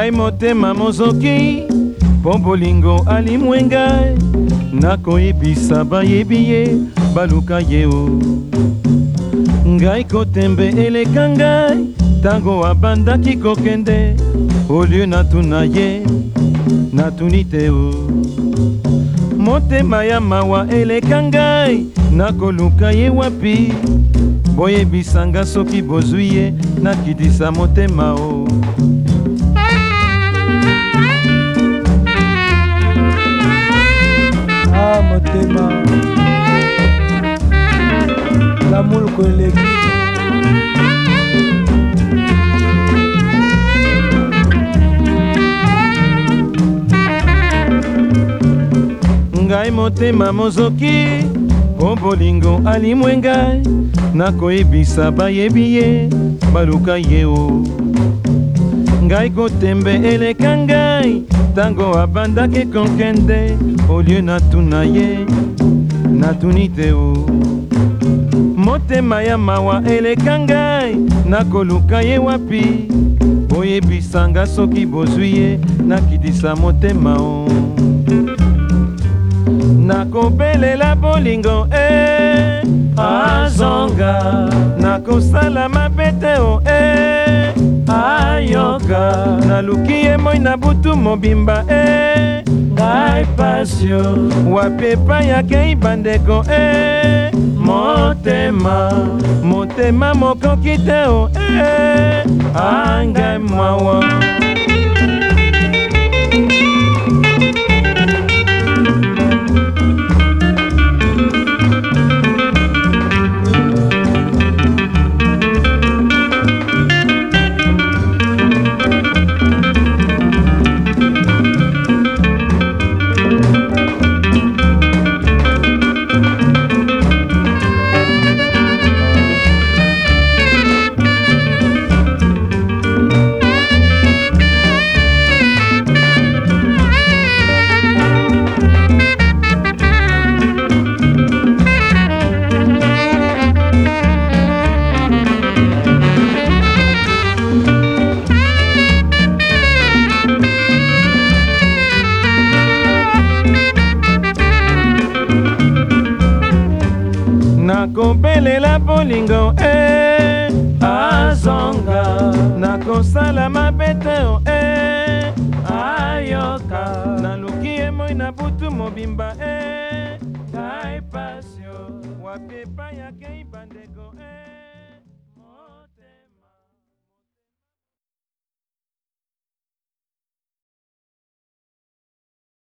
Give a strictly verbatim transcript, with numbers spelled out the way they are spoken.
ngai motema mozoki mpo bolingo alimwengai nakoyebisa bayebi ye baluka ye o ngai kotembe eleka ngai ntango abandaki kokende olie natuna ye natuni te o motema ya mawa eleka ngai nakoluka ye wapi boyebisanga soki bozwi ye nakitisa motema o ah motema l'amour koleki ngai motema mozoki mpo bolingo alimwe ngai nakoyebisa bayebi ye baluka ye o ngai kotembe eleka ngai ntango abandaki kokende olie natuna ye natuni te o motema ya mawa eleka ngai nakoluka ye wapi boyebisanga soki bozwi ye nakitisa motema o nakobelela bolingo e azonga nakosala mabe te o e ayoka naluki ye moi na butu mobimba e ngai pasio wapi epai akei bandeko e motema motema mokoki te o e angai mwawa nakobelela bolingo e azonga nakosala mabe te o e ayoka naluki ye moi na butu mobimba e ngai pasio wapi epai akei bandeko e